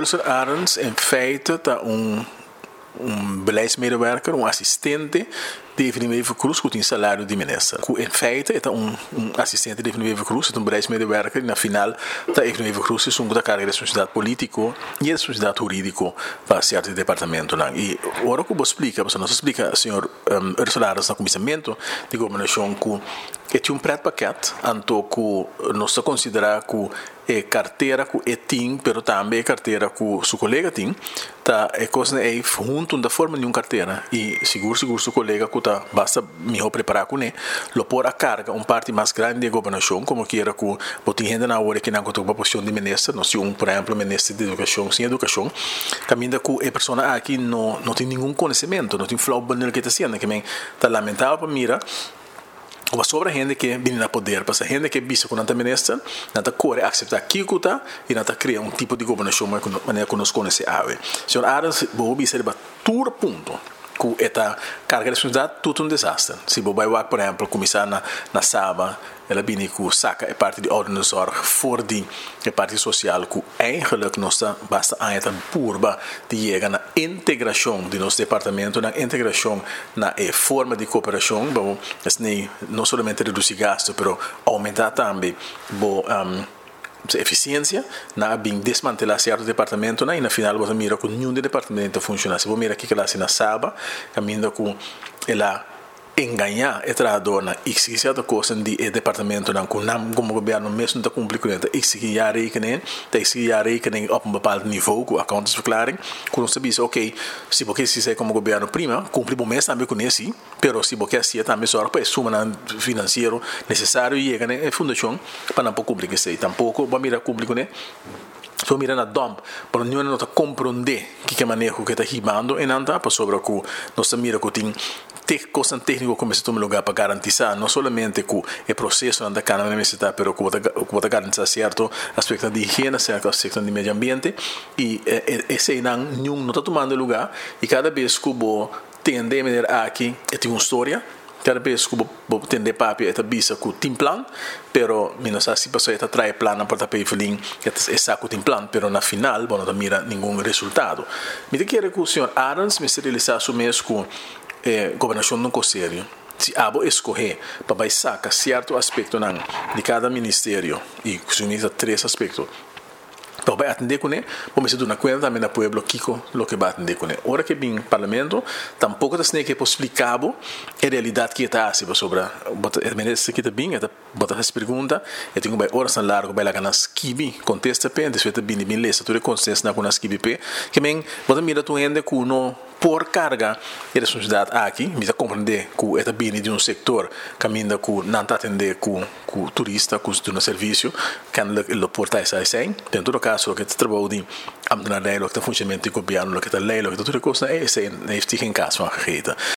Ursula Arens in feite está beleidsmedewerker, assistente de Evenweven Cruz, que tem salário de ministro. Em feite, é assistente de Evenweven Cruz, é beleidsmedewerker, e na final, da Evenweven Cruz é da carga de responsabilidade política e responsabilidade jurídica para certo departamento. E agora que eu vou explicar, você não explica, senhor Ursula Arens, no começamento de governação, que é preto paquete, então que nós consideramos que é carteira que é tem, mas também é carteira que seu colega tem, tá? É coisa é junto da forma de uma carteira e seguro seu colega que tá basta melhor preparar com ele, lo pôr a carga parte mais grande da governação, como que era que botem gente na hora que não contou uma posição de ministro, nós temos por exemplo ministro de educação, sem educação, caminha que a pessoa aqui não tem nenhum conhecimento, não tem flow banner que está sendo, que tá lamentável para mira. Ou sobre a gente que vem na poder, para a gente que visa com a ministra, não está corre aceitar aquilo que e não está criando tipo de governação maneira que nós conhecemos. Senhor Arens, vou observar todo ponto que esta carga de responsabilidade tudo um desastre. Se você vai, por exemplo, começar na Saba, ela vem que saca a parte de ordem de zorg voor die parte social que eigenlijk nós basta ainda purba de chegar na integração de nosso departamento, na integração na forma de cooperação, não somente reduzir gasto, mas aumentar também eficiência, na bem desmantelar certo departamento, e na final você mira que nenhum departamento funciona. Se você mira aqui que lá se na Saba, caminha com ela enganar a trabalhadora e se certa coisa de departamento não como governo mesmo está cumprindo exigir a rekening op bepaald niveau com accountantsverklaring quando você diz ok se você se como governo prima cumpre bom mês também com esse pero se você assim também só para suma financeiro necessário e a fundação para não cumprir isso tampouco vai mirar público né só mira na dump para não não tá compreender que manejo que está rimando e não tá para sobre que nós mira que tem coisa técnica como se toma lugar para garantizar não somente que o processo anda cá na universidade, pero que pode garantir certo aspecto de higiene, certo aspecto de meio ambiente e esse não está tomando lugar e cada vez que o tende a ver aqui tem uma história. Cada vez que eu tende papi esta bisa que tem plano, pero menos assim pessoa esta trai plano para tapar filin que é saco tem plano, pero na final não mira nenhum resultado. Me quero que o senhor Arens me realizar o mês com governação não sério. Se abo escorrer para sacar certo aspecto de cada ministério e se unir três aspectos. Então vai atender com ele, vamos se dar conta também da pueblo Kiko lo que vai atender com ele. Ora que vem parlamento, tampouco está que explicar a realidade que está assim sobre a ministra que está bem, está bota essa pergunta, eu tenho vai horas largo vai lá na skibi contesta pe, depois está bem lesa, tu consciência na com skibi pe, que bem bota mira tu ende com no por carga e responsabilidade aqui, me compreender que está bem de um setor caminha com não está atender com turista, com um serviço, que ele porta essa sem, em todo caso que está trabalhando ambtenaar que está funcionamento do governo, que está lei, que tudo coisa é esse em caso uma rede.